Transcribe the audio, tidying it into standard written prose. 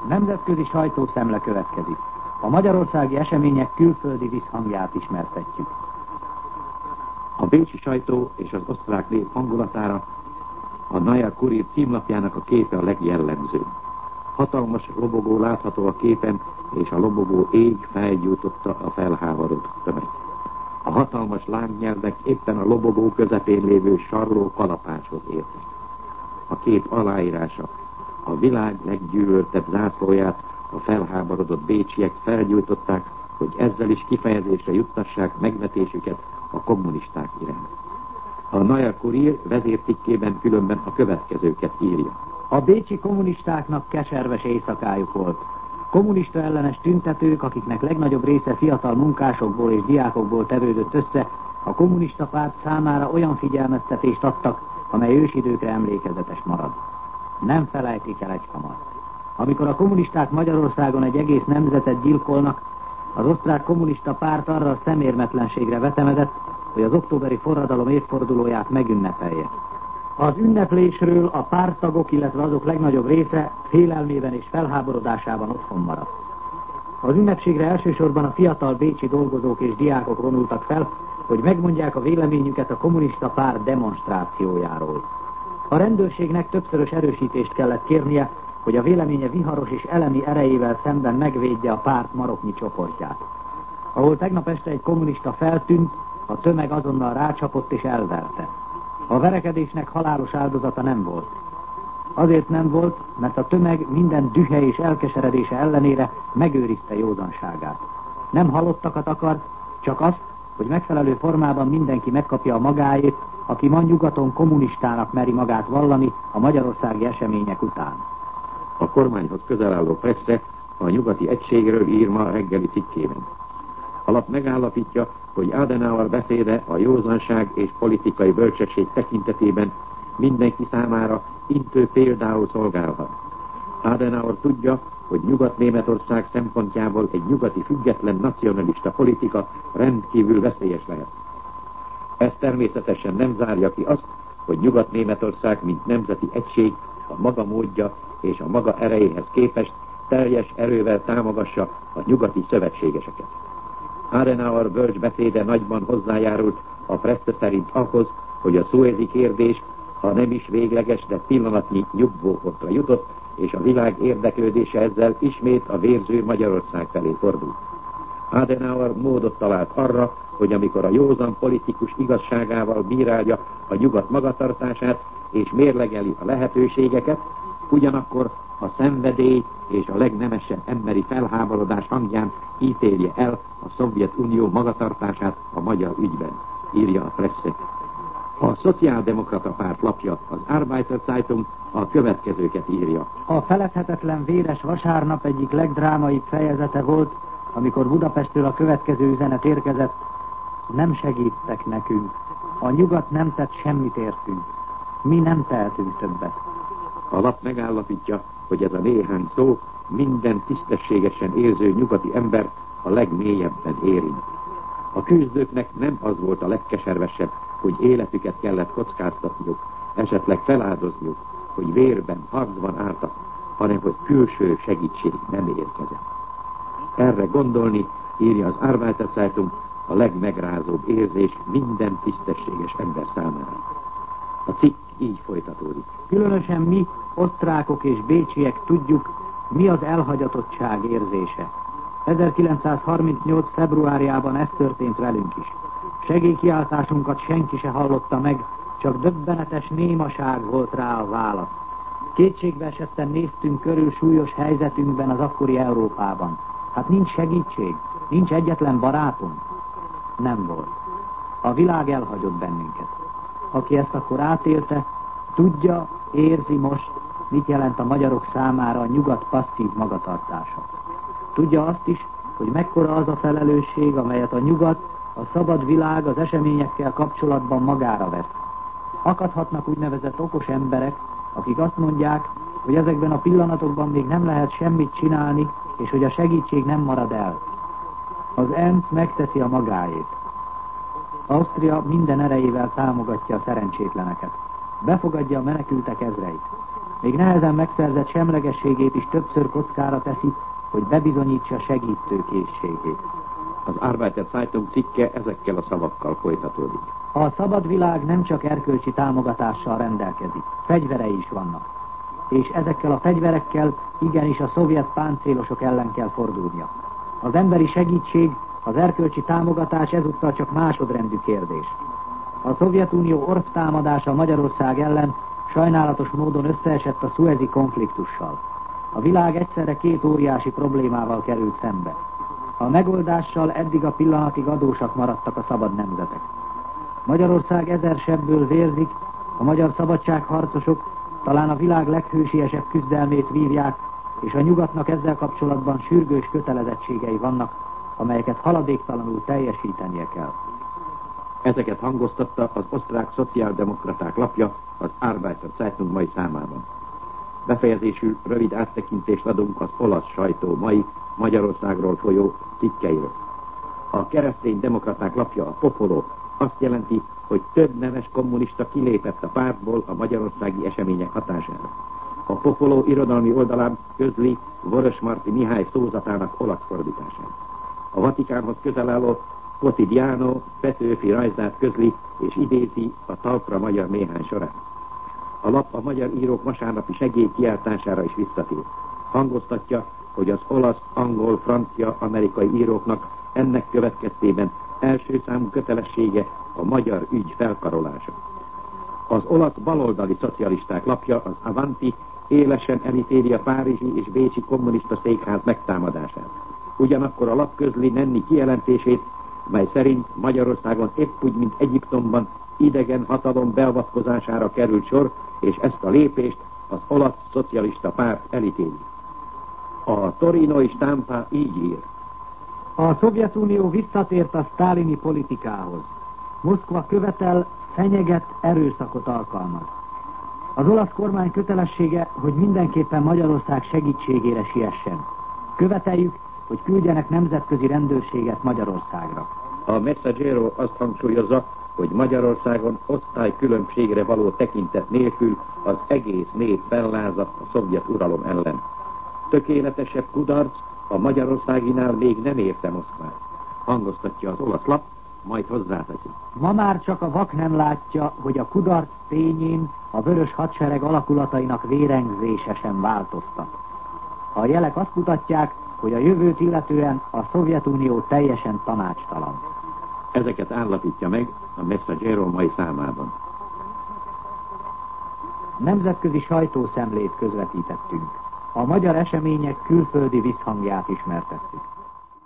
Nemzetközi sajtószemle következik. A magyarországi események külföldi visszhangját ismertetjük. A bécsi sajtó és az osztrák nép hangulatára a Neuer Kurier címlapjának a képe a legjellemzőbb. Hatalmas lobogó látható a képen, és a lobogó ég felgyújtotta a felháborodott tömeg. A hatalmas lángnyelvek éppen a lobogó közepén lévő sarló kalapácshoz értek. A kép aláírása, a világ leggyűlöltebb zászlóját a felháborodott bécsiek felgyújtották, hogy ezzel is kifejezésre juttassák megvetésüket a kommunisták iránt. A Neuer Kurier vezércikkében különben a következőket írja. A bécsi kommunistáknak keserves éjszakájuk volt. Kommunista ellenes tüntetők, akiknek legnagyobb része fiatal munkásokból és diákokból tevődött össze, a kommunista párt számára olyan figyelmeztetést adtak, amely ősidőkre emlékezetes marad. Nem felejtik el egyhamar. Amikor a kommunisták Magyarországon egy egész nemzetet gyilkolnak, az osztrák kommunista párt arra a szemérmetlenségre vetemedett, hogy az októberi forradalom évfordulóját megünnepelje. Az ünneplésről a párttagok, illetve azok legnagyobb része félelmében és felháborodásában otthon maradt. Az ünnepségre elsősorban a fiatal bécsi dolgozók és diákok vonultak fel, hogy megmondják a véleményüket a kommunista párt demonstrációjáról. A rendőrségnek többszörös erősítést kellett kérnie, hogy a véleménye viharos és elemi erejével szemben megvédje a párt maroknyi csoportját. Ahol tegnap este egy kommunista feltűnt, a tömeg azonnal rácsapott és elverte. A verekedésnek halálos áldozata nem volt. Azért nem volt, mert a tömeg minden dühe és elkeseredése ellenére megőrizte józanságát. Nem halottakat akar, csak azt, hogy megfelelő formában mindenki megkapja a magáét, aki ma nyugaton kommunistának meri magát vallani a magyarországi események után. A kormányhoz közel álló Presse a nyugati egységről ír ma reggeli cikkében. A lap megállapítja, hogy Adenauer beszéde a józanság és politikai bölcsesség tekintetében mindenki számára intő például szolgálhat. Adenauer tudja, hogy Nyugat-Németország szempontjából egy nyugati független nacionalista politika rendkívül veszélyes lehet. Ez természetesen nem zárja ki azt, hogy Nyugat-Németország, mint nemzeti egység, a maga módja és a maga erejéhez képest teljes erővel támogassa a nyugati szövetségeseket. Adenauer bölcs beszéde nagyban hozzájárult a Presse szerint ahhoz, hogy a szuezi kérdés, ha nem is végleges, de pillanatnyi nyugvópontra jutott, és a világ érdeklődése ezzel ismét a vérző Magyarország felé fordult. Adenauer módot talált arra, hogy amikor a józan politikus igazságával bírálja a nyugat magatartását, és mérlegeli a lehetőségeket, ugyanakkor a szenvedély és a legnemesebb emberi felháborodás hangján ítélje el a Szovjetunió magatartását a magyar ügyben, írja a Presse. A Szociáldemokrata Párt lapja, az Arbeiter Zeitung a következőket írja. A feledhetetlen véres vasárnap egyik legdrámaibb fejezete volt, amikor Budapestről a következő üzenet érkezett: nem segítettek nekünk, a nyugat nem tett semmit értünk, mi nem tehetünk többet. A lap megállapítja, hogy ez a néhány szó minden tisztességesen érző nyugati ember a legmélyebben érint. A küzdőknek nem az volt a legkeservesebb, hogy életüket kellett kockáztatniuk, esetleg feláldozniuk, hogy vérben, harcban álltak, hanem hogy külső segítség nem érkezett. Erre gondolni, írja az Arbeiter Zeitung, a legmegrázóbb érzés minden tisztességes ember számára. A cikk így folytatódik. Különösen mi, osztrákok és bécsiek tudjuk, mi az elhagyatottság érzése. 1938. februárjában ez történt velünk is. Segélykiáltásunkat senki se hallotta meg, csak döbbenetes némaság volt rá a válasz. Kétségbe esetten néztünk körül súlyos helyzetünkben az akkori Európában. Hát nincs segítség, nincs egyetlen barátunk. Nem volt. A világ elhagyott bennünket. Aki ezt akkor átélte, tudja, érzi most, mit jelent a magyarok számára a nyugat passzív magatartása. Tudja azt is, hogy mekkora az a felelősség, amelyet a nyugat, a szabad világ az eseményekkel kapcsolatban magára vesz. Akadhatnak úgynevezett okos emberek, akik azt mondják, hogy ezekben a pillanatokban még nem lehet semmit csinálni, és hogy a segítség nem marad el. Az ENSZ megteszi a magáét. Ausztria minden erejével támogatja a szerencsétleneket. Befogadja a menekültek ezreit. még nehezen megszerzett semlegességét is többször kockára teszi, hogy bebizonyítsa segítő készségét. Az Arbeiter Zeitung cikke ezekkel a szavakkal folytatódik. A szabad világ nem csak erkölcsi támogatással rendelkezik, fegyverei is vannak. És ezekkel a fegyverekkel igenis a szovjet páncélosok ellen kell fordulnia. Az emberi segítség, az erkölcsi támogatás ezúttal csak másodrendű kérdés. A Szovjetunió orvtámadása Magyarország ellen sajnálatos módon összeesett a szuezi konfliktussal. A világ egyszerre két óriási problémával került szembe. A megoldással eddig a pillanatig adósak maradtak a szabad nemzetek. Magyarország ezer sebből vérzik, a magyar szabadságharcosok talán a világ leghősiesebb küzdelmét vívják, és a nyugatnak ezzel kapcsolatban sürgős kötelezettségei vannak, amelyeket haladéktalanul teljesítenie kell. Ezeket hangoztatta az osztrák szociáldemokraták lapja az Arbeiter Zeitung mai számában. Befejezésül rövid áttekintést adunk az olasz sajtó mai Magyarországról folyó cikkeiről. A keresztény demokraták lapja, a Popolo, azt jelenti, hogy több neves kommunista kilépett a pártból a magyarországi események hatására. A Popolo irodalmi oldalán közli Vörösmarty Mihály szózatának olasz fordítását. A Vatikánhoz közel álló Quotidiano Petőfi rajzát közli és idézi a talpra magyar néhány sorát. A lap a magyar írók vasárnapi segélykiáltására is visszatér. Hangoztatja, hogy az olasz, angol, francia, amerikai íróknak ennek következtében első számú kötelessége a magyar ügy felkarolása. Az olasz baloldali szocialisták lapja, az Avanti, élesen elítéli a párizsi és bécsi kommunista székház megtámadását. Ugyanakkor a lap közli Nenni kijelentését, mely szerint Magyarországon épp úgy, mint Egyiptomban idegen hatalom beavatkozására került sor, és ezt a lépést az olasz szocialista párt elítéli. A Torinoi Stampa így ír. A Szovjetunió visszatért a sztálini politikához. Moszkva követel, fenyeget, erőszakot alkalmaz. Az olasz kormány kötelessége, hogy mindenképpen Magyarország segítségére siessen. Követeljük, hogy küldjenek nemzetközi rendőrséget Magyarországra. A Messaggero azt hangsúlyozza, hogy Magyarországon osztálykülönbségre való tekintet nélkül az egész nép fellázadt a szovjet uralom ellen. Tökéletesebb kudarc a magyarországinál még nem érte Moszkvát. Hangoztatja az olasz lap, majd hozzáteszi. Ma már csak a vak nem látja, hogy a kudarc tényén a vörös hadsereg alakulatainak vérengzése sem változtat. A jelek azt mutatják, hogy a jövőt illetően a Szovjetunió teljesen tanácstalan. Ezeket állapítja meg a Messaggero mai számában. Nemzetközi sajtószemlét közvetítettünk. A magyar események külföldi visszhangját ismertettük.